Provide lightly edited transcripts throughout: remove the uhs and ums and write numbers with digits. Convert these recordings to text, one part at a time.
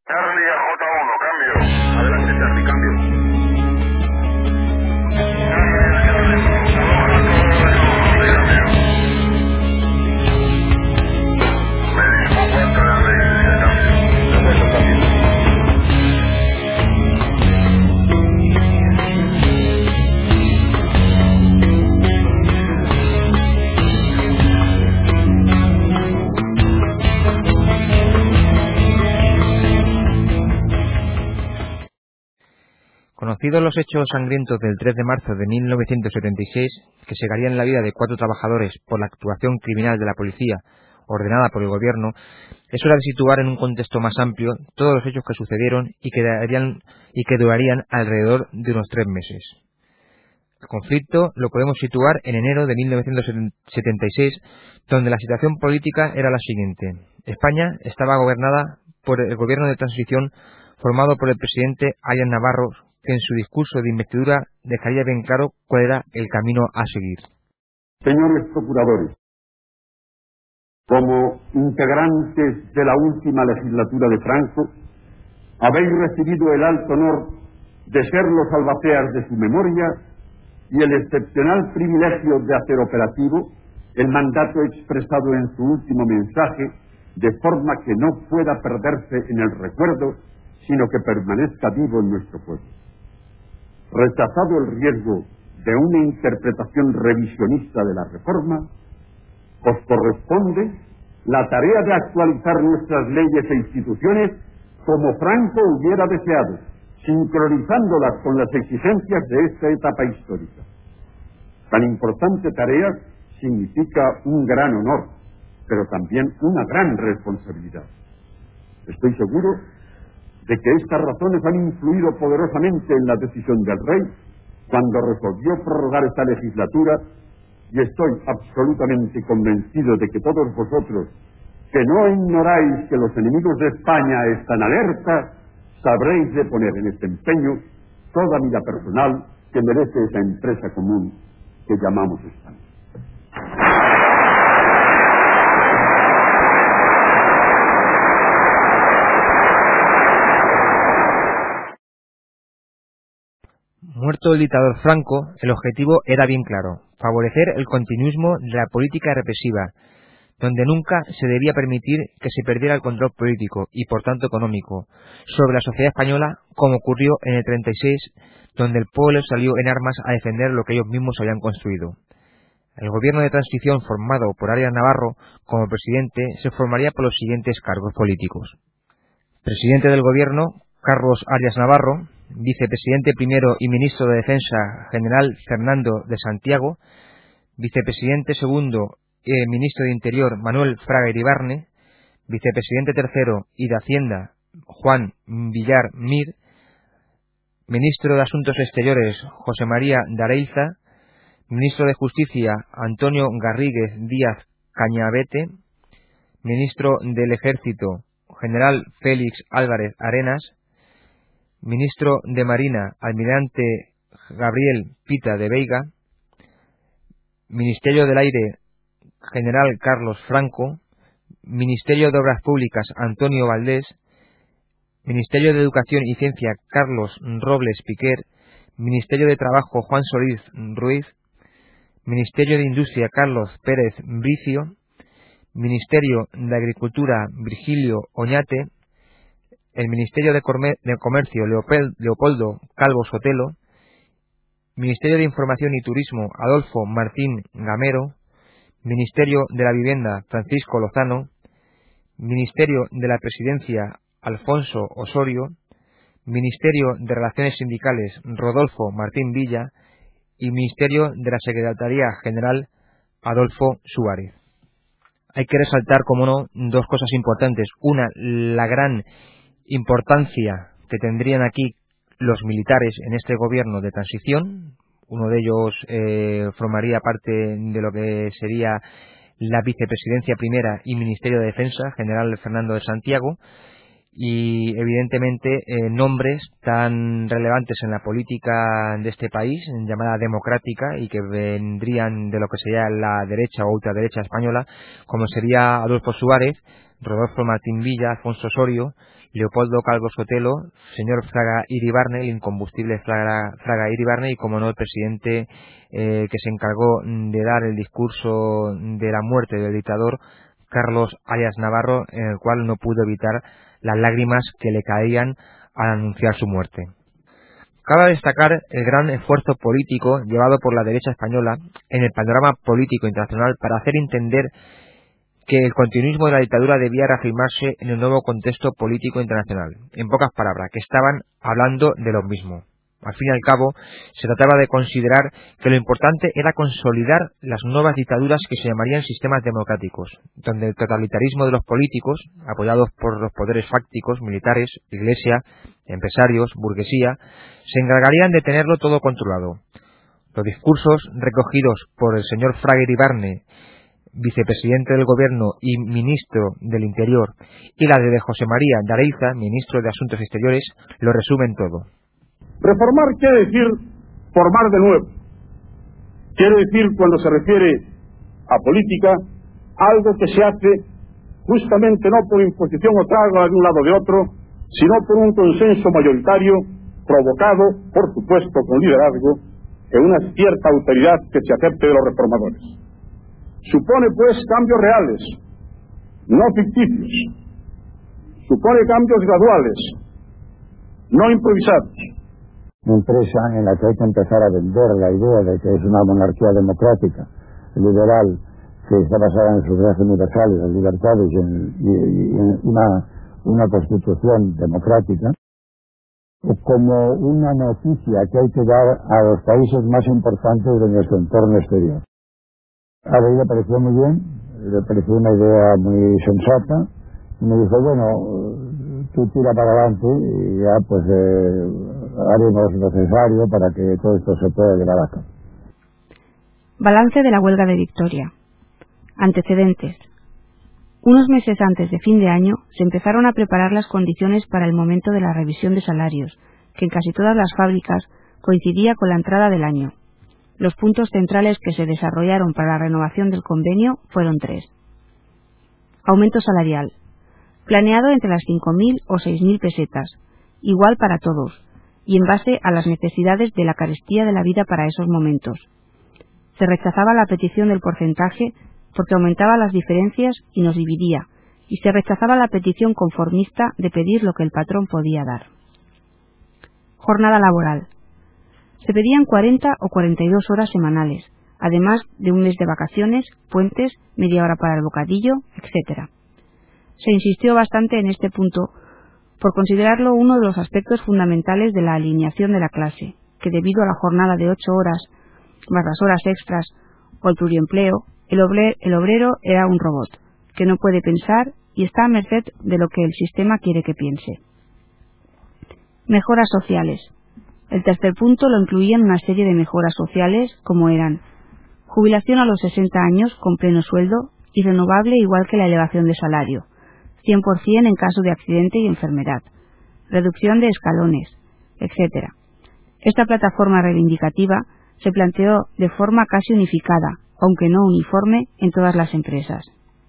Charlie a J1, cambio. Adelante, Charlie, cambio. Conocidos los hechos sangrientos del 3 de marzo de 1976, que segarían la vida de 4 trabajadores por la actuación criminal de la policía, ordenada por el gobierno, es hora de situar en un contexto más amplio todos los hechos que sucedieron y que durarían alrededor de unos 3 meses. El conflicto lo podemos situar en enero de 1976, donde la situación política era la siguiente. España estaba gobernada por el gobierno de transición formado por el presidente Arias Navarro, que en su discurso de investidura dejaría bien claro cuál era el camino a seguir. Señores procuradores, como integrantes de la última legislatura de Franco, habéis recibido el alto honor de ser los albaceas de su memoria y el excepcional privilegio de hacer operativo el mandato expresado en su último mensaje, de forma que no pueda perderse en el recuerdo, sino que permanezca vivo en nuestro pueblo. Rechazado el riesgo de una interpretación revisionista de la reforma, os corresponde la tarea de actualizar nuestras leyes e instituciones como Franco hubiera deseado, sincronizándolas con las exigencias de esta etapa histórica. Tan importante tarea significa un gran honor, pero también una gran responsabilidad. Estoy seguro de que estas razones han influido poderosamente en la decisión del rey cuando resolvió prorrogar esta legislatura, y estoy absolutamente convencido de que todos vosotros, que no ignoráis que los enemigos de España están alerta, sabréis de poner en este empeño toda vida personal que merece esa empresa común que llamamos España. Muerto el dictador Franco, el objetivo era bien claro: favorecer el continuismo de la política represiva, donde nunca se debía permitir que se perdiera el control político y por tanto económico sobre la sociedad española, como ocurrió en el 36, donde el pueblo salió en armas a defender lo que ellos mismos habían construido. El gobierno de transición formado por Arias Navarro como presidente se formaría por los siguientes cargos políticos: presidente del gobierno, Carlos Arias Navarro; vicepresidente primero y ministro de Defensa, general Fernando de Santiago; vicepresidente segundo y ministro de Interior, Manuel Fraga Iribarne; vicepresidente tercero y de Hacienda, Juan Villar Mir; ministro de Asuntos Exteriores, José María de Areilza; ministro de Justicia, Antonio Garrigues Díaz Cañabete; ministro del Ejército, general Félix Álvarez Arenas; ministro de Marina, almirante Gabriel Pita de Veiga; Ministerio del Aire, general Carlos Franco; Ministerio de Obras Públicas, Antonio Valdés; Ministerio de Educación y Ciencia, Carlos Robles Piquer; Ministerio de Trabajo, Juan Solís Ruiz; Ministerio de Industria, Carlos Pérez Bricio; Ministerio de Agricultura, Virgilio Oñate; el Ministerio de Comercio, Leopoldo Calvo Sotelo; Ministerio de Información y Turismo, Adolfo Martín Gamero; Ministerio de la Vivienda, Francisco Lozano; Ministerio de la Presidencia, Alfonso Osorio; Ministerio de Relaciones Sindicales, Rodolfo Martín Villa; y Ministerio de la Secretaría General, Adolfo Suárez. Hay que resaltar, como no, dos cosas importantes. Una, la gran importancia que tendrían aquí los militares en este gobierno de transición. Uno de ellos formaría parte de lo que sería la vicepresidencia primera y Ministerio de Defensa, general Fernando de Santiago, y evidentemente nombres tan relevantes en la política de este país, llamada democrática, y que vendrían de lo que sería la derecha o ultraderecha española, como sería Adolfo Suárez, Rodolfo Martín Villa, Alfonso Osorio, Leopoldo Calvo Sotelo, señor Fraga Iribarne, el incombustible Fraga Iribarne, y como no el presidente que se encargó de dar el discurso de la muerte del dictador, Carlos Arias Navarro, en el cual no pudo evitar las lágrimas que le caían al anunciar su muerte. Cabe destacar el gran esfuerzo político llevado por la derecha española en el panorama político internacional para hacer entender que el continuismo de la dictadura debía reafirmarse en el nuevo contexto político internacional. En pocas palabras, que estaban hablando de lo mismo. Al fin y al cabo, se trataba de considerar que lo importante era consolidar las nuevas dictaduras que se llamarían sistemas democráticos, donde el totalitarismo de los políticos, apoyados por los poderes fácticos, militares, iglesia, empresarios, burguesía, se encargarían de tenerlo todo controlado. Los discursos recogidos por el señor Fraga Iribarne, vicepresidente del Gobierno y ministro del Interior, y la de José María de Areiza, ministro de Asuntos Exteriores, lo resumen todo. Reformar quiere decir formar de nuevo. Quiere decir, cuando se refiere a política, algo que se hace justamente no por imposición o trago de un lado o de otro, sino por un consenso mayoritario provocado, por supuesto, con liderazgo, en una cierta autoridad que se acepte de los reformadores. Supone, pues, cambios reales, no ficticios. Supone cambios graduales, no improvisados. Una empresa en la que hay que empezar a vender la idea de que es una monarquía democrática, liberal, que está basada en sus derechos universales, las libertades y en una constitución democrática, como una noticia que hay que dar a los países más importantes de nuestro entorno exterior. A mí le pareció muy bien, le pareció una idea muy sensata, y me dijo, bueno, tú tira para adelante y ya pues haremos lo necesario para que todo esto se pueda llevar a cabo. Balance de la huelga de Victoria. Antecedentes. Unos meses antes de fin de año se empezaron a preparar las condiciones para el momento de la revisión de salarios, que en casi todas las fábricas coincidía con la entrada del año. Los puntos centrales que se desarrollaron para la renovación del convenio fueron 3. Aumento salarial. Planeado entre las 5.000 o 6.000 pesetas, igual para todos, y en base a las necesidades de la carestía de la vida para esos momentos. Se rechazaba la petición del porcentaje porque aumentaba las diferencias y nos dividía, y se rechazaba la petición conformista de pedir lo que el patrón podía dar. Jornada laboral. Se pedían 40 o 42 horas semanales, además de un mes de vacaciones, puentes, media hora para el bocadillo, etc. Se insistió bastante en este punto por considerarlo uno de los aspectos fundamentales de la alineación de la clase, que debido a la jornada de 8 horas, más las horas extras o el pluriempleo, el obrero era un robot, que no puede pensar y está a merced de lo que el sistema quiere que piense. Mejoras sociales. El tercer punto lo incluía en una serie de mejoras sociales como eran jubilación a los 60 años con pleno sueldo y renovable igual que la elevación de salario, 100% en caso de accidente y enfermedad, reducción de escalones, etc. Esta plataforma reivindicativa se planteó de forma casi unificada, aunque no uniforme, en todas las empresas.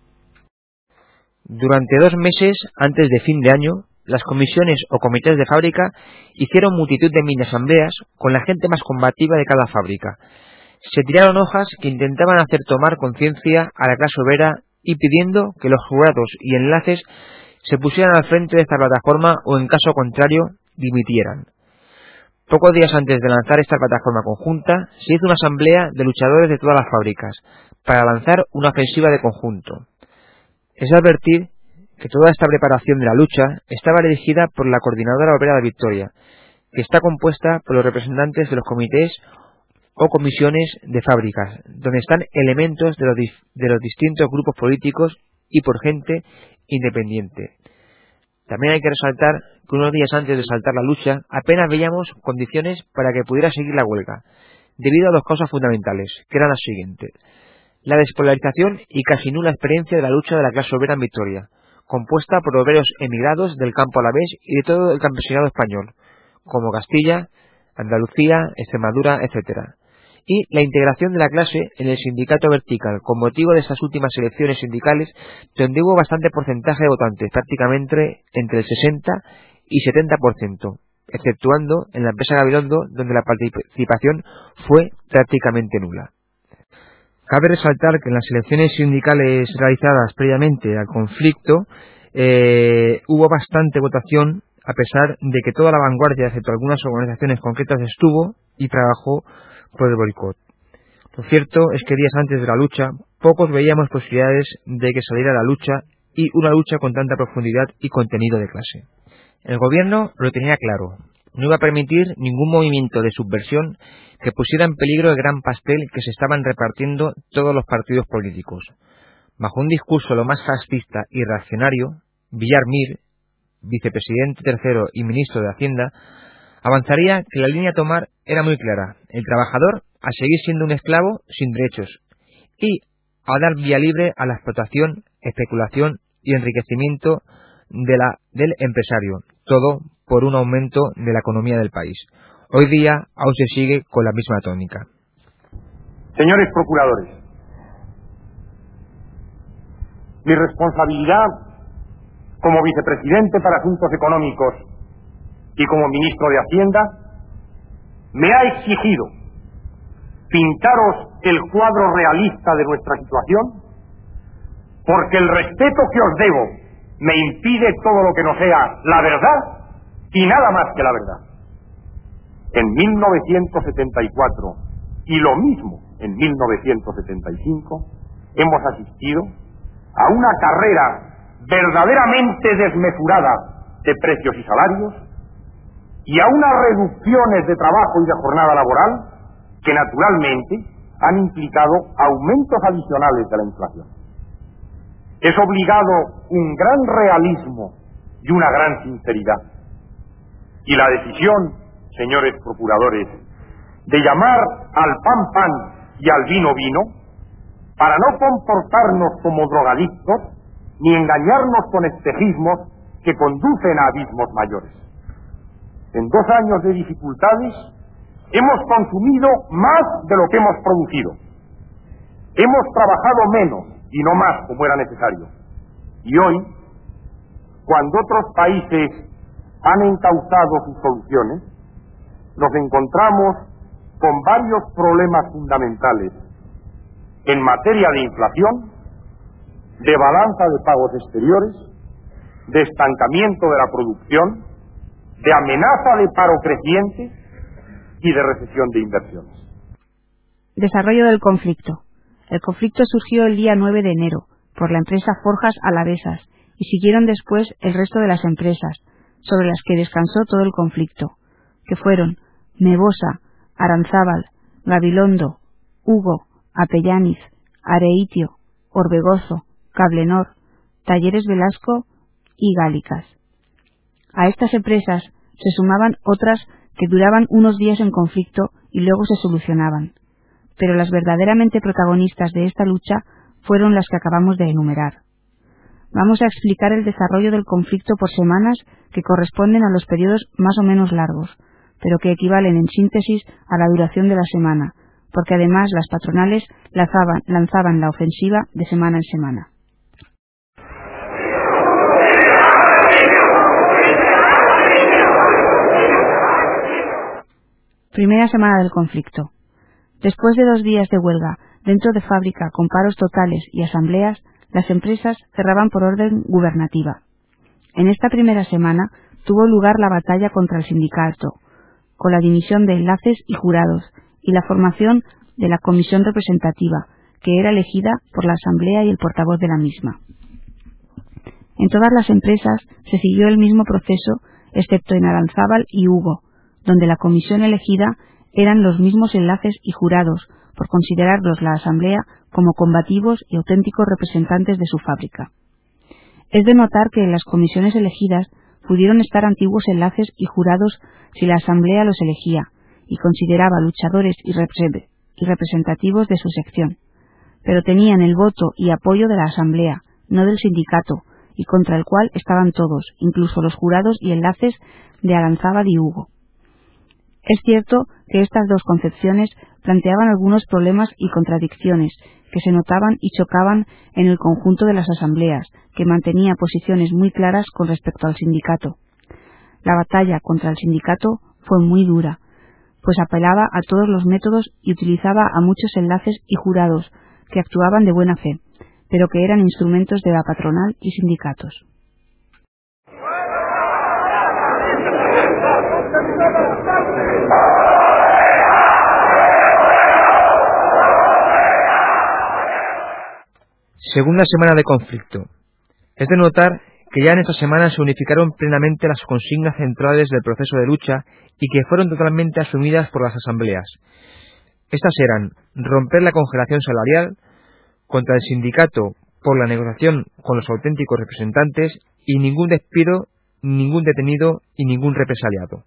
Durante 2 meses antes de fin de año, las comisiones o comités de fábrica hicieron multitud de mini asambleas con la gente más combativa de cada fábrica. Se tiraron hojas que intentaban hacer tomar conciencia a la clase obrera y pidiendo que los jurados y enlaces se pusieran al frente de esta plataforma o, en caso contrario, dimitieran. Pocos días antes de lanzar esta plataforma conjunta, se hizo una asamblea de luchadores de todas las fábricas para lanzar una ofensiva de conjunto. Es advertir que toda esta preparación de la lucha estaba dirigida por la Coordinadora Obrera de Victoria, que está compuesta por los representantes de los comités o comisiones de fábricas, donde están elementos de los distintos grupos políticos y por gente independiente. También hay que resaltar que unos días antes de saltar la lucha apenas veíamos condiciones para que pudiera seguir la huelga, debido a 2 causas fundamentales, que eran las siguientes: la despolarización y casi nula experiencia de la lucha de la clase obrera en Victoria, compuesta por obreros emigrados del campo alavés y de todo el campesinado español, como Castilla, Andalucía, Extremadura, etc., y la integración de la clase en el sindicato vertical con motivo de estas últimas elecciones sindicales, donde hubo bastante porcentaje de votantes, prácticamente entre el 60 y 70%, exceptuando en la empresa Gabilondo, donde la participación fue prácticamente nula. Cabe resaltar que en las elecciones sindicales realizadas previamente al conflicto hubo bastante votación, a pesar de que toda la vanguardia, excepto algunas organizaciones concretas, estuvo y trabajó por el boicot. Lo cierto es que días antes de la lucha, pocos veíamos posibilidades de que saliera la lucha, y una lucha con tanta profundidad y contenido de clase. El gobierno lo tenía claro: no iba a permitir ningún movimiento de subversión que pusiera en peligro el gran pastel que se estaban repartiendo todos los partidos políticos. Bajo un discurso lo más fascista y reaccionario, Villar Mir, vicepresidente tercero y ministro de Hacienda, avanzaría que la línea a tomar era muy clara: el trabajador a seguir siendo un esclavo sin derechos y a dar vía libre a la explotación, especulación y enriquecimiento del empresario, todo por un aumento de la economía del país. Hoy día aún se sigue con la misma tónica. Señores procuradores, mi responsabilidad como vicepresidente para Asuntos Económicos y como ministro de Hacienda me ha exigido pintaros el cuadro realista de nuestra situación, porque el respeto que os debo me impide todo lo que no sea la verdad y nada más que la verdad. En 1974 y lo mismo en 1975 hemos asistido a una carrera verdaderamente desmesurada de precios y salarios y a unas reducciones de trabajo y de jornada laboral que naturalmente han implicado aumentos adicionales de la inflación. Es obligado un gran realismo y una gran sinceridad. Y la decisión, señores procuradores, de llamar al pan pan y al vino vino, para no comportarnos como drogadictos ni engañarnos con espejismos que conducen a abismos mayores. En 2 años de dificultades hemos consumido más de lo que hemos producido. Hemos trabajado menos y no más como era necesario. Y hoy, cuando otros países han encauzado sus soluciones, nos encontramos con varios problemas fundamentales en materia de inflación, de balanza de pagos exteriores, de estancamiento de la producción, de amenaza de paro creciente y de recesión de inversiones. Desarrollo del conflicto. El conflicto surgió el día 9 de enero por la empresa Forjas Alavesas y siguieron después el resto de las empresas sobre las que descansó todo el conflicto, que fueron Mebosa, Aranzábal, Gabilondo, Hugo, Apellaniz, Areitio, Orbegozo, Cablenor, Talleres Velasco y Gálicas. A estas empresas se sumaban otras que duraban unos días en conflicto y luego se solucionaban, pero las verdaderamente protagonistas de esta lucha fueron las que acabamos de enumerar. Vamos a explicar el desarrollo del conflicto por semanas que corresponden a los periodos más o menos largos, pero que equivalen en síntesis a la duración de la semana, porque además las patronales lanzaban la ofensiva de semana en semana. Primera semana del conflicto. Después de 2 días de huelga dentro de fábrica con paros totales y asambleas, las empresas cerraban por orden gubernativa. En esta primera semana tuvo lugar la batalla contra el sindicato, con la dimisión de enlaces y jurados y la formación de la comisión representativa, que era elegida por la asamblea y el portavoz de la misma. En todas las empresas se siguió el mismo proceso, excepto en Aranzábal y Hugo, donde la comisión elegida eran los mismos enlaces y jurados, por considerarlos la asamblea como combativos y auténticos representantes de su fábrica. Es de notar que en las comisiones elegidas pudieron estar antiguos enlaces y jurados si la asamblea los elegía y consideraba luchadores y representativos de su sección, pero tenían el voto y apoyo de la asamblea, no del sindicato, y contra el cual estaban todos, incluso los jurados y enlaces de Aranzábal y Hugo. Es cierto que estas dos concepciones planteaban algunos problemas y contradicciones que se notaban y chocaban en el conjunto de las asambleas, que mantenía posiciones muy claras con respecto al sindicato. La batalla contra el sindicato fue muy dura, pues apelaba a todos los métodos y utilizaba a muchos enlaces y jurados que actuaban de buena fe, pero que eran instrumentos de la patronal y sindicatos. Segunda semana de conflicto. Es de notar que ya en esta semana se unificaron plenamente las consignas centrales del proceso de lucha y que fueron totalmente asumidas por las asambleas. Estas eran romper la congelación salarial, contra el sindicato por la negociación con los auténticos representantes y ningún despido, ningún detenido y ningún represaliado.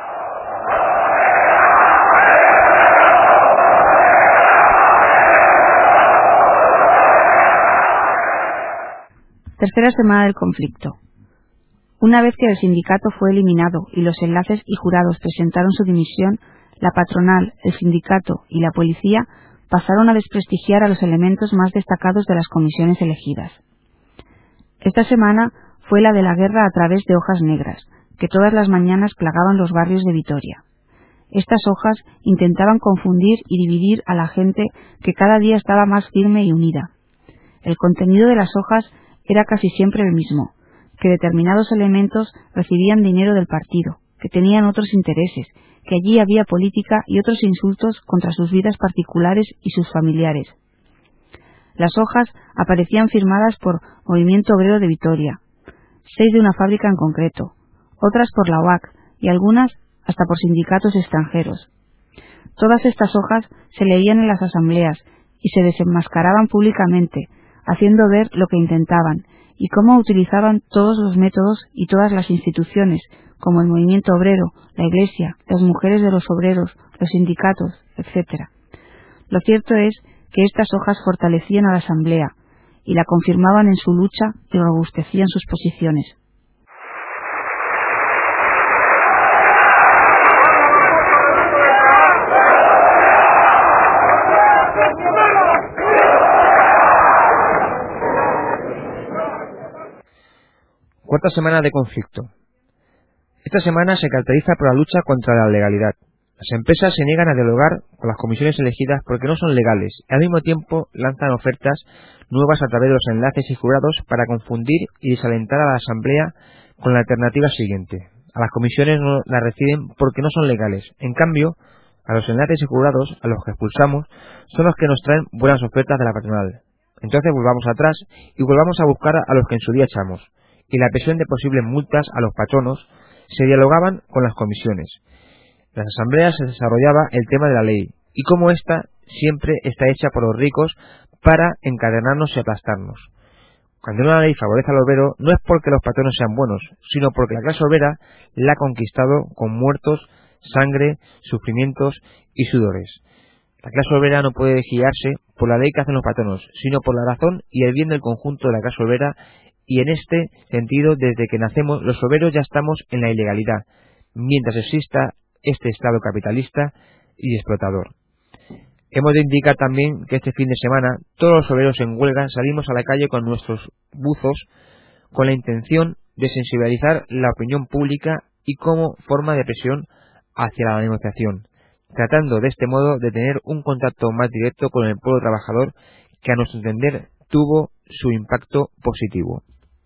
Tercera semana del conflicto. Una vez que el sindicato fue eliminado y los enlaces y jurados presentaron su dimisión, la patronal, el sindicato y la policía pasaron a desprestigiar a los elementos más destacados de las comisiones elegidas. Esta semana fue la de la guerra a través de hojas negras, que todas las mañanas plagaban los barrios de Vitoria. Estas hojas intentaban confundir y dividir a la gente que cada día estaba más firme y unida. El contenido de las hojas era casi siempre el mismo, que determinados elementos recibían dinero del partido, que tenían otros intereses, que allí había política y otros insultos contra sus vidas particulares y sus familiares. Las hojas aparecían firmadas por Movimiento Obrero de Vitoria, 6 de una fábrica en concreto, otras por la UAC y algunas hasta por sindicatos extranjeros. Todas estas hojas se leían en las asambleas y se desenmascaraban públicamente, haciendo ver lo que intentaban y cómo utilizaban todos los métodos y todas las instituciones, como el movimiento obrero, la Iglesia, las mujeres de los obreros, los sindicatos, etc. Lo cierto es que estas hojas fortalecían a la asamblea y la confirmaban en su lucha y robustecían sus posiciones. Cuarta semana de conflicto. Esta semana se caracteriza por la lucha contra la legalidad. Las empresas se niegan a dialogar con las comisiones elegidas porque no son legales y al mismo tiempo lanzan ofertas nuevas a través de los enlaces y jurados para confundir y desalentar a la asamblea con la alternativa siguiente. A las comisiones no las reciben porque no son legales. En cambio, a los enlaces y jurados, a los que expulsamos, son los que nos traen buenas ofertas de la patronal. Entonces volvamos atrás y volvamos a buscar a los que en su día echamos. Y la presión de posibles multas a los patronos se dialogaban con las comisiones. En las asambleas se desarrollaba el tema de la ley y cómo ésta siempre está hecha por los ricos para encadenarnos y aplastarnos. Cuando una ley favorece al obrero no es porque los patronos sean buenos, sino porque la clase obrera la ha conquistado con muertos, sangre, sufrimientos y sudores. La clase obrera no puede guiarse por la ley que hacen los patronos, sino por la razón y el bien del conjunto de la clase obrera. Y en este sentido, desde que nacemos, los obreros ya estamos en la ilegalidad, mientras exista este Estado capitalista y explotador. Hemos de indicar también que este fin de semana todos los obreros en huelga salimos a la calle con nuestros buzos con la intención de sensibilizar la opinión pública y como forma de presión hacia la negociación, tratando de este modo de tener un contacto más directo con el pueblo trabajador que a nuestro entender tuvo su impacto positivo.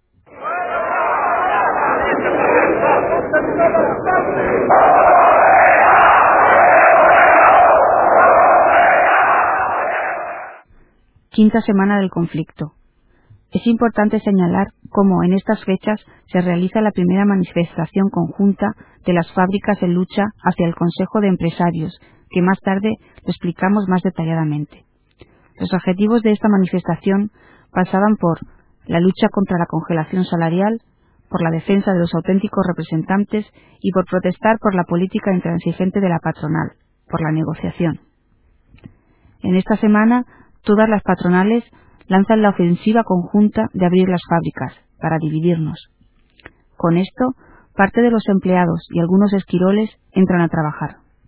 Quinta semana del conflicto. Es importante señalar cómo en estas fechas se realiza la primera manifestación conjunta de las fábricas en lucha hacia el Consejo de Empresarios, que más tarde lo explicamos más detalladamente. Los objetivos de esta manifestación pasaban por la lucha contra la congelación salarial, por la defensa de los auténticos representantes y por protestar por la política intransigente de la patronal, por la negociación. En esta semana, todas las patronales lanzan la ofensiva conjunta de abrir las fábricas para dividirnos. Con esto, parte de los empleados y algunos esquiroles entran a trabajar.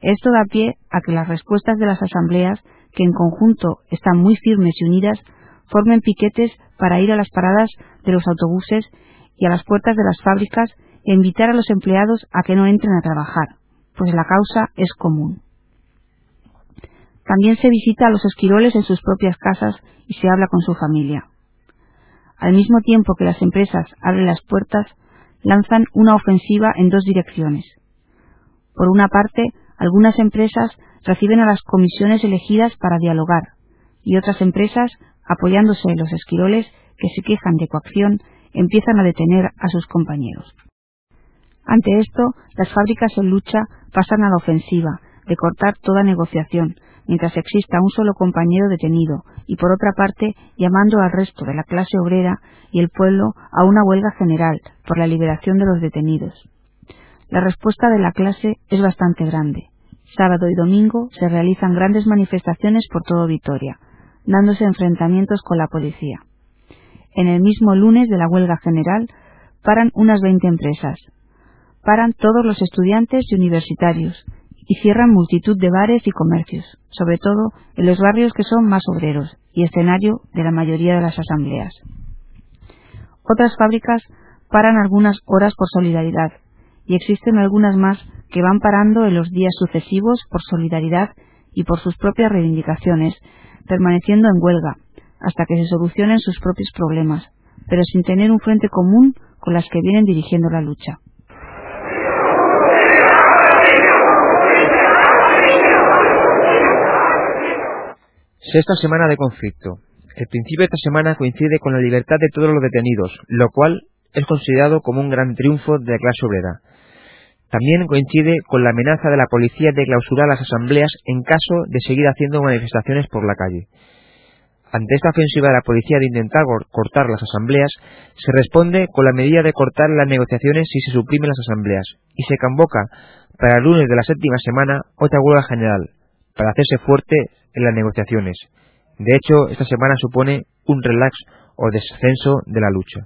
Esto da pie a que las respuestas de las asambleas, que en conjunto están muy firmes y unidas, formen piquetes para ir a las paradas de los autobuses y a las puertas de las fábricas e invitar a los empleados a que no entren a trabajar, pues la causa es común. También se visita a los esquiroles en sus propias casas y se habla con su familia. Al mismo tiempo que las empresas abren las puertas, lanzan una ofensiva en dos direcciones. Por una parte, algunas empresas reciben a las comisiones elegidas para dialogar, y otras empresas, apoyándose en los esquiroles que se quejan de coacción, empiezan a detener a sus compañeros. Ante esto, las fábricas en lucha pasan a la ofensiva de cortar toda negociación, mientras exista un solo compañero detenido, y por otra parte, llamando al resto de la clase obrera y el pueblo a una huelga general por la liberación de los detenidos. La respuesta de la clase es bastante grande. Sábado y domingo se realizan grandes manifestaciones por todo Vitoria, dándose enfrentamientos con la policía. En el mismo lunes de la huelga general, paran unas 20 empresas. Paran todos los estudiantes y universitarios, y cierran multitud de bares y comercios, sobre todo en los barrios que son más obreros y escenario de la mayoría de las asambleas. Otras fábricas paran algunas horas por solidaridad, y existen algunas más que van parando en los días sucesivos por solidaridad y por sus propias reivindicaciones, permaneciendo en huelga, hasta que se solucionen sus propios problemas, pero sin tener un frente común con las que vienen dirigiendo la lucha. Sexta semana de conflicto. El principio de esta semana coincide con la libertad de todos los detenidos, lo cual es considerado como un gran triunfo de la clase obrera. También coincide con la amenaza de la policía de clausurar las asambleas en caso de seguir haciendo manifestaciones por la calle. Ante esta ofensiva de la policía de intentar cortar las asambleas, se responde con la medida de cortar las negociaciones si se suprimen las asambleas, y se convoca para el lunes de la séptima semana otra huelga general, para hacerse fuerte en las negociaciones. De hecho, esta semana supone un relax o descenso de la lucha.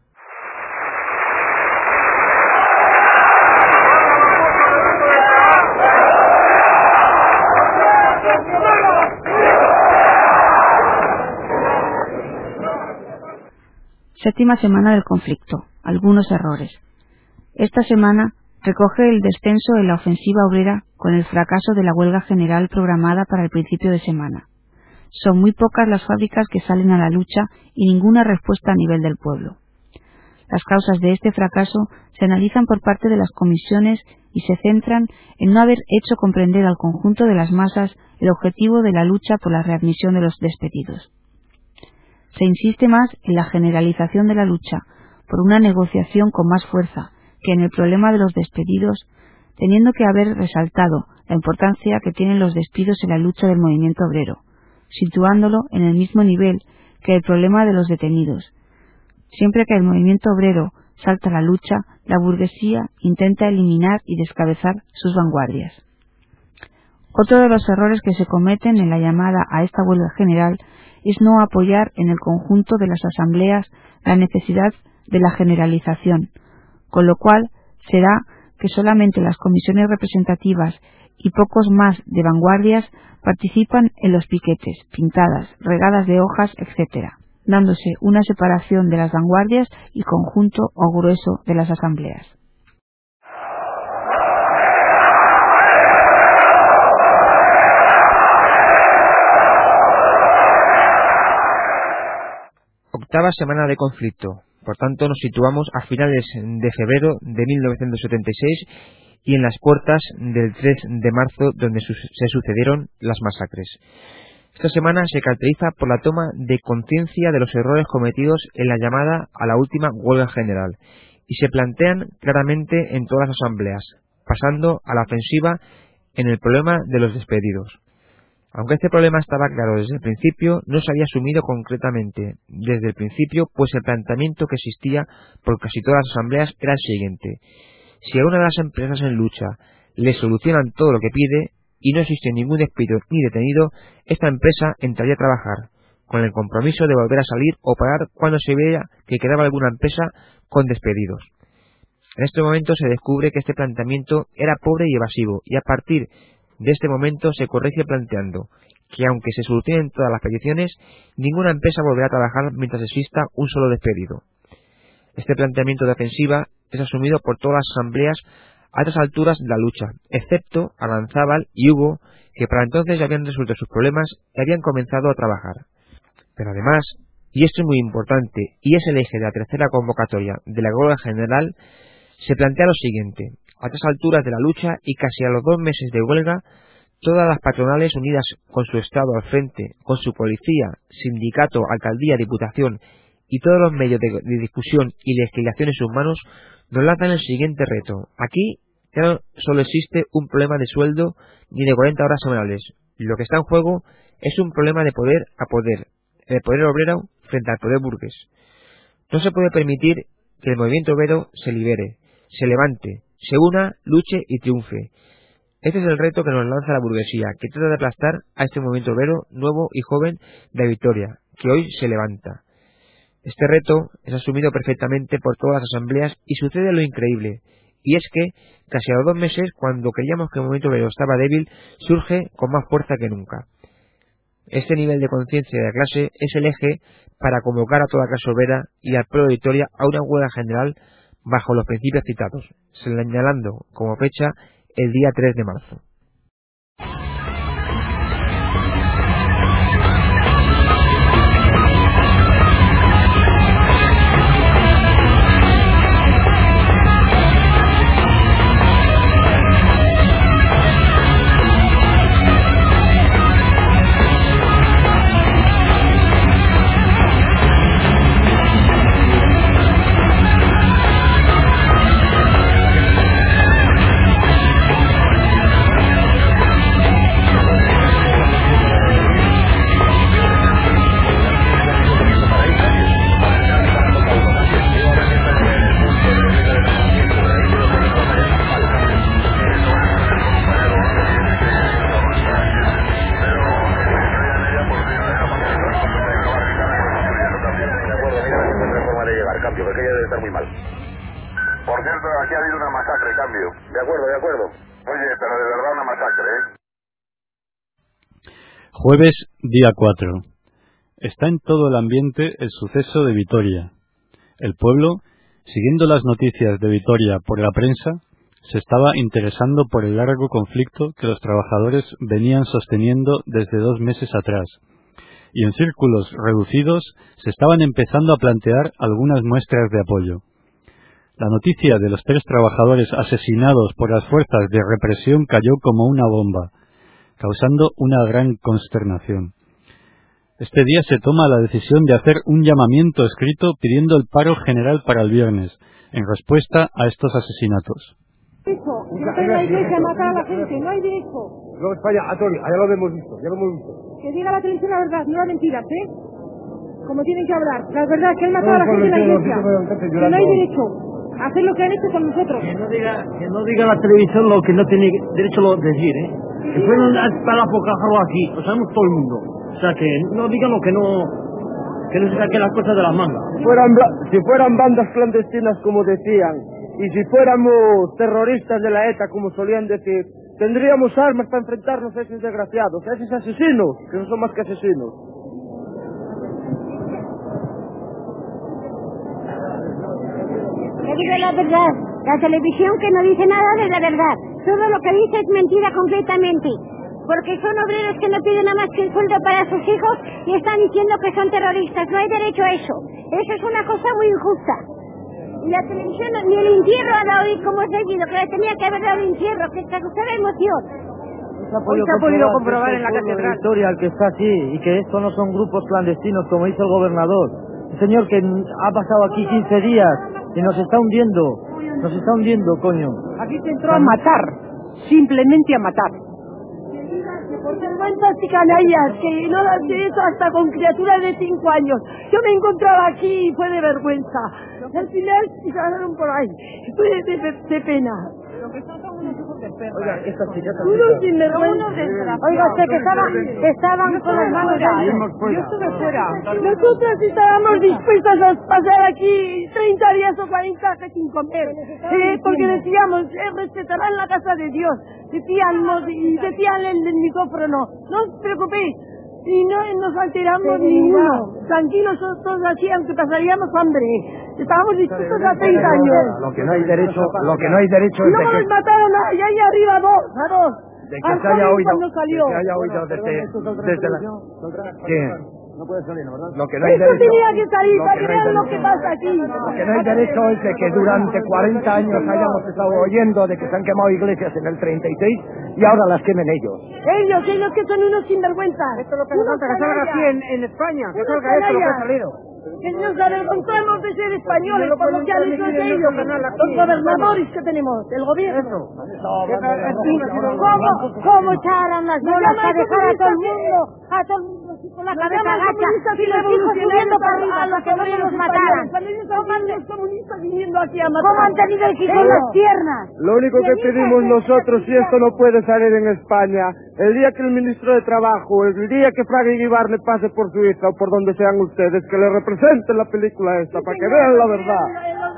Séptima semana del conflicto. Algunos errores. Esta semana recoge el descenso en la ofensiva obrera con el fracaso de la huelga general programada para el principio de semana. Son muy pocas las fábricas que salen a la lucha y ninguna respuesta a nivel del pueblo. Las causas de este fracaso se analizan por parte de las comisiones y se centran en no haber hecho comprender al conjunto de las masas el objetivo de la lucha por la readmisión de los despedidos. Se insiste más en la generalización de la lucha por una negociación con más fuerza que en el problema de los despedidos, teniendo que haber resaltado la importancia que tienen los despidos en la lucha del movimiento obrero, situándolo en el mismo nivel que el problema de los detenidos. Siempre que el movimiento obrero salta a la lucha, la burguesía intenta eliminar y descabezar sus vanguardias. Otro de los errores que se cometen en la llamada a esta huelga general es no apoyar en el conjunto de las asambleas la necesidad de la generalización, con lo cual será que solamente las comisiones representativas y pocos más de vanguardias participan en los piquetes, pintadas, regadas de hojas, etc., dándose una separación de las vanguardias y conjunto o grueso de las asambleas. Octava semana de conflicto. Por tanto, nos situamos a finales de febrero de 1976 y en las puertas del 3 de marzo, donde se sucedieron las masacres. Esta semana se caracteriza por la toma de conciencia de los errores cometidos en la llamada a la última huelga general, y se plantean claramente en todas las asambleas, pasando a la ofensiva en el problema de los despedidos. Aunque este problema estaba claro desde el principio, no se había asumido concretamente desde el principio, pues el planteamiento que existía por casi todas las asambleas era el siguiente: si a una de las empresas en lucha le solucionan todo lo que pide y no existe ningún despido ni detenido, esta empresa entraría a trabajar, con el compromiso de volver a salir o parar cuando se vea que quedaba alguna empresa con despedidos. En este momento se descubre que este planteamiento era pobre y evasivo, y a partir De este momento se corrige planteando que aunque se solucionen todas las peticiones, ninguna empresa volverá a trabajar mientras exista un solo despedido. Este planteamiento de ofensiva es asumido por todas las asambleas a estas alturas de la lucha, excepto Aranzábal y Hugo, que para entonces ya habían resuelto sus problemas y habían comenzado a trabajar. Pero además, y esto es muy importante, y es el eje de la tercera convocatoria de la huelga general, se plantea lo siguiente: a estas alturas de la lucha y casi a los 2 meses de huelga, todas las patronales unidas con su Estado al frente, con su policía, sindicato, alcaldía, diputación y todos los medios de discusión y legislación en sus manos, nos lanzan el siguiente reto. Aquí ya no solo existe un problema de sueldo ni de 40 horas semanales. Lo que está en juego es un problema de poder a poder, el poder obrero frente al poder burgués. No se puede permitir que el movimiento obrero se libere, se levante, se una, luche y triunfe. Este es el reto que nos lanza la burguesía, que trata de aplastar a este movimiento obrero nuevo y joven de Vitoria, que hoy se levanta. Este reto es asumido perfectamente por todas las asambleas y sucede lo increíble, y es que, casi a los 2 meses, cuando creíamos que el movimiento obrero estaba débil, surge con más fuerza que nunca. Este nivel de conciencia de la clase es el eje para convocar a toda clase obrera y al pueblo de Vitoria a una huelga general bajo los principios citados, señalando como fecha el día 3 de marzo. Por cierto, aquí ha habido una masacre, cambio. De acuerdo. Oye, pero de verdad una masacre, ¿eh? Jueves, día 4. Está en todo el ambiente el suceso de Vitoria. El pueblo, siguiendo las noticias de Vitoria por la prensa, se estaba interesando por el largo conflicto que los trabajadores venían sosteniendo desde 2 meses atrás, y en círculos reducidos se estaban empezando a plantear algunas muestras de apoyo. La noticia de los 3 trabajadores asesinados por las fuerzas de represión cayó como una bomba, causando una gran consternación. Este día se toma la decisión de hacer un llamamiento escrito pidiendo el paro general para el viernes, en respuesta a estos asesinatos. No hay derecho a matar a la gente, no hay derecho. No, España, Antonio, allá lo hemos visto, Que diga la televisión la verdad, no las mentiras, ¿eh? Como tienen que hablar. La verdad es que han matado a la gente en la iglesia. Que no hay derecho a hacer lo que han hecho con nosotros. Que no diga la televisión lo que no tiene derecho a decir, ¿eh? Que fueron para apocarlo aquí, lo sabemos todo el mundo. O sea, que no digan lo que no se saquen las cosas de las mangas. Si fueran bandas clandestinas como decían, y si fuéramos terroristas de la ETA como solían decir, tendríamos armas para enfrentarnos a esos desgraciados, a esos asesinos, que no son más que asesinos. Que diga la verdad, la televisión que no dice nada de la verdad, todo lo que dice es mentira completamente. Porque son obreros que no piden nada más que el sueldo para sus hijos y están diciendo que son terroristas. No hay derecho a eso. Eso es una cosa muy injusta. Y la televisión ni el entierro ha dado hoy como es debido, que le tenía que haber dado el entierro, que causó la emoción. Hoy se ha podido comprobar en la catedral Vitoria, el que está aquí, y que estos no son grupos clandestinos como dice el gobernador. Un señor que ha pasado aquí 15 días y nos está hundiendo, coño. Aquí se entró a matar, simplemente a matar. Por vergüenza canallas, que no hace eso hasta con criaturas de 5 años. Yo me encontraba aquí y fue de vergüenza. Al final se quedaron por ahí. Fue de pena. Lo que son unos hijos de Oiga, esta chica Unos sinvergüenza. Oiga, usted que estaban con las manos salimos dentro. fuera. Yo estuve fuera. Nosotras estábamos dispuestas a pasar aquí 30 días o 40 sin comer. Porque decíamos, respetarán la casa de Dios. Decíamos, y decían en el micrófono, no os preocupéis. Y no nos alteramos ninguno. Tranquilos todos así, aunque pasaríamos hambre. Estábamos dispuestos a 30 años. Lo que no hay derecho es Y luego nos mataron ahí arriba a dos. de que se haya oído, desde la... ¿Qué? No puede salir, ¿verdad? Lo que no hay Esto derecho, tenía que salir para que vean lo que pasa aquí. lo que no hay derecho es de que durante 40 años hayamos estado oyendo de que se han quemado iglesias en el 36 y ahora las quemen ellos. Ellos que son unos sinvergüenzas. Esto es lo que nos falta, que salga aquí en España. Que salga esto lo que ha salido. Que nos avergonzamos de ser españoles por lo que han hecho ellos, los gobernadores que tenemos, el gobierno. ¿Cómo echaran las bolas para dejar a todo el mundo con la cabeza agacha y los hijos subiendo para arriba a los que no los mataran? Los comunistas viniendo aquí a matar. ¿Cómo han tenido el con las piernas? Lo único que pedimos nosotros, si esto no puede salir en España, el día que el ministro de Trabajo, el día que Fraga y Guibar le pase por Suiza o por donde sean ustedes, que le representen la película esta, para que vean la verdad.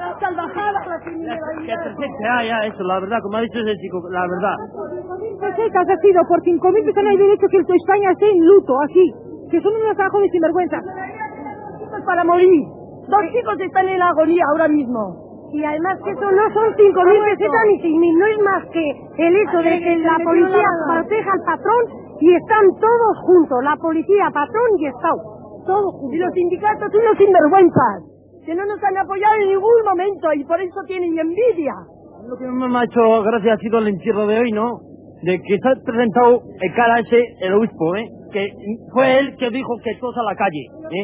Eso, la verdad, como ha dicho ese chico, la verdad. Pesetas ha sido por 5.000 pesos, no hay derecho que España esté en luto, así. Que son unos trabajos de sinvergüenza. Para morir. 2 chicos están en agonía ahora mismo. Y además que eso no son 5.000 pesetas ni 6.000, no es más que el hecho de que la policía proteja al patrón y están todos juntos, la policía, patrón y Estado, todos juntos. Y los sindicatos son unos sinvergüenzas, que no nos han apoyado en ningún momento y por eso tienen envidia. Lo que me ha hecho gracia ha sido el encierro de hoy, ¿no? De que se ha presentado el cara ese, el obispo, que fue él que dijo que todos a la calle,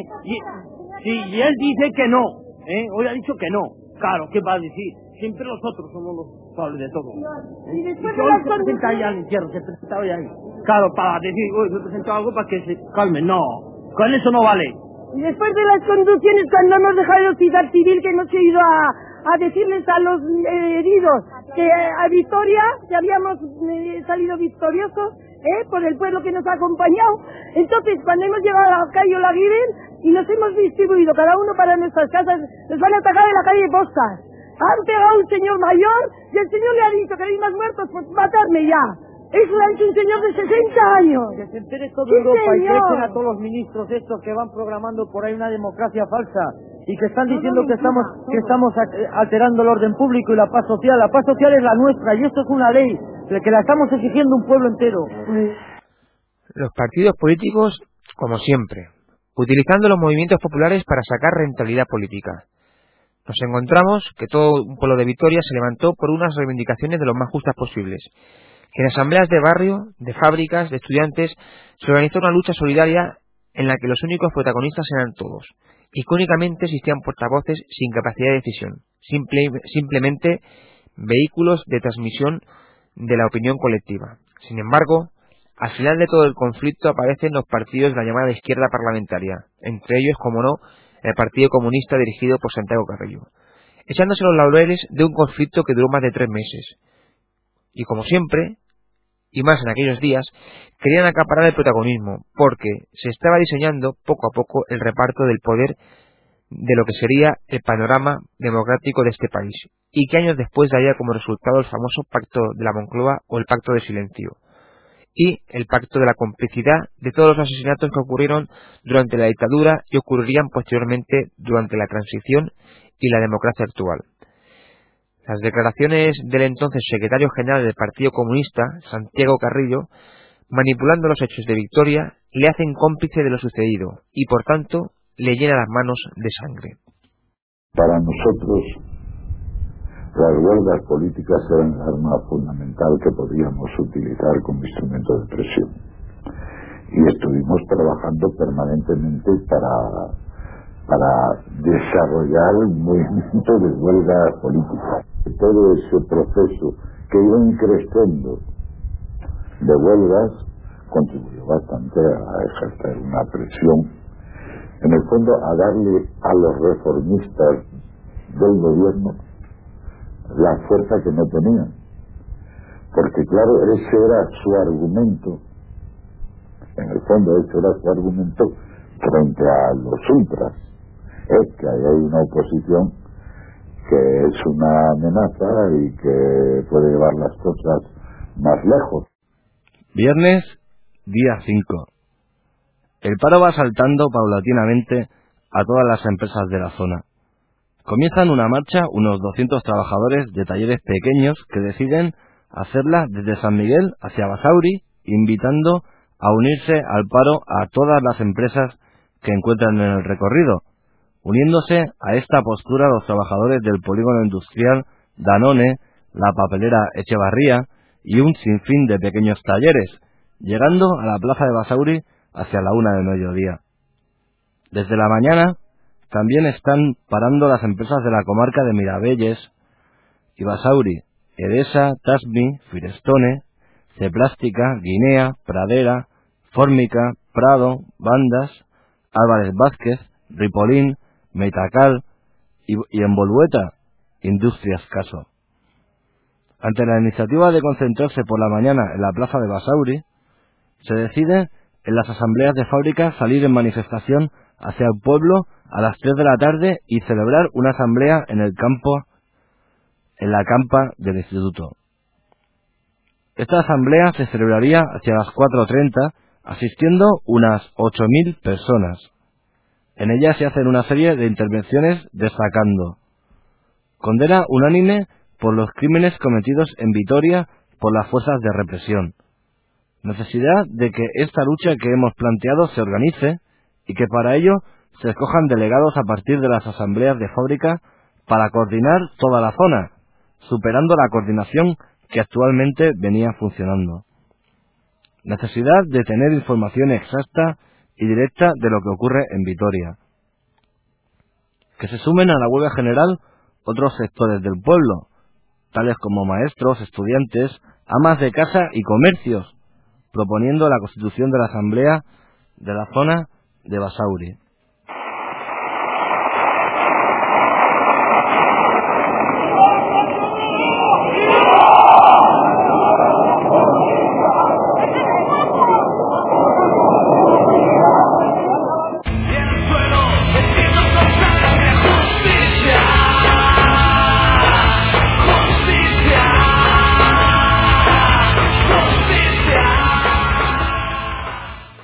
y él dice que no, hoy ha dicho que no. Claro, ¿qué va a decir? Siempre nosotros somos los culpables de todo. Y después y hoy se presenta ahí al encierro, se presenta hoy ahí. Claro, para decir, hoy se presenta algo para que se calme. No, con eso no vale. Y después de las conducciones, cuando hemos dejado el hospital civil, que hemos ido a decirles a los heridos que a Victoria, que habíamos salido victoriosos, por el pueblo que nos ha acompañado. Entonces, cuando hemos llegado a la calle Olaguirre y nos hemos distribuido cada uno para nuestras casas, nos van a atacar en la calle Postas. Han pegado a un señor mayor y el señor le ha dicho que hay más muertos, pues matarme ya. Eso lo ha hecho un señor de 60 años. Que se entere toda Sí, Europa y que señor. echen a todos los ministros estos que van programando por ahí una democracia falsa y que están diciendo que estamos alterando el orden público y la paz social. La paz social es la nuestra y esto es una ley que la estamos exigiendo un pueblo entero. Los partidos políticos, como siempre, utilizando los movimientos populares para sacar rentabilidad política. Nos encontramos que todo un pueblo de Vitoria se levantó por unas reivindicaciones de lo más justas posibles, que en asambleas de barrio, de fábricas, de estudiantes, se organizó una lucha solidaria en la que los únicos protagonistas eran todos, y que únicamente existían portavoces sin capacidad de decisión, simplemente vehículos de transmisión de la opinión colectiva. Sin embargo, al final de todo el conflicto aparecen los partidos de la llamada izquierda parlamentaria, entre ellos, como no, el Partido Comunista dirigido por Santiago Carrillo, echándose los laureles de un conflicto que duró más de 3 meses. Y como siempre, y más en aquellos días, querían acaparar el protagonismo, porque se estaba diseñando poco a poco el reparto del poder de lo que sería el panorama democrático de este país, y que años después daría como resultado el famoso Pacto de la Moncloa o el Pacto de Silencio, y el pacto de la complicidad de todos los asesinatos que ocurrieron durante la dictadura y ocurrirían posteriormente durante la transición y la democracia actual. Las declaraciones del entonces secretario general del Partido Comunista, Santiago Carrillo, manipulando los hechos de Vitoria, le hacen cómplice de lo sucedido y, por tanto, le llena las manos de sangre. Para nosotros, las huelgas políticas eran el arma fundamental que podíamos utilizar como instrumento de presión. Y estuvimos trabajando permanentemente para desarrollar un movimiento de huelga política. Todo ese proceso que iba creciendo de huelgas contribuyó bastante a ejercer una presión, en el fondo a darle a los reformistas del gobierno la fuerza que no tenían, porque claro, ese era su argumento, en el fondo ese era su argumento frente a los ultras, es que ahí hay una oposición que es una amenaza y que puede llevar las cosas más lejos. Viernes, día 5. El paro va saltando paulatinamente a todas las empresas de la zona. Comienzan una marcha unos 200 trabajadores de talleres pequeños que deciden hacerla desde San Miguel hacia Basauri, invitando a unirse al paro a todas las empresas que encuentran en el recorrido. Uniéndose a esta postura los trabajadores del polígono industrial Danone, la papelera Echevarría y un sinfín de pequeños talleres, llegando a la plaza de Basauri hacia la 1 del mediodía. Desde la mañana también están parando las empresas de la comarca de Mirabelles y Basauri, Edesa, Tasmi, Firestone, Ceplástica, Guinea, Pradera, Fórmica, Prado, Bandas, Álvarez Vázquez, Ripolín, Meitacal y en Bolueta, Industrias Caso. Ante la iniciativa de concentrarse por la mañana en la plaza de Basauri, se decide en las asambleas de fábricas salir en manifestación hacia el pueblo a las 3 de la tarde y celebrar una asamblea en el campo, en la campa del instituto. Esta asamblea se celebraría hacia las 4:30, asistiendo unas 8.000 personas. En ella se hacen una serie de intervenciones destacando: condena unánime por los crímenes cometidos en Vitoria por las fuerzas de represión, necesidad de que esta lucha que hemos planteado se organice y que para ello se escojan delegados a partir de las asambleas de fábrica para coordinar toda la zona, superando la coordinación que actualmente venía funcionando. Necesidad de tener información exacta y directa de lo que ocurre en Vitoria. Que se sumen a la huelga general otros sectores del pueblo, tales como maestros, estudiantes, amas de casa y comercios, proponiendo la constitución de la asamblea de la zona de Basauri.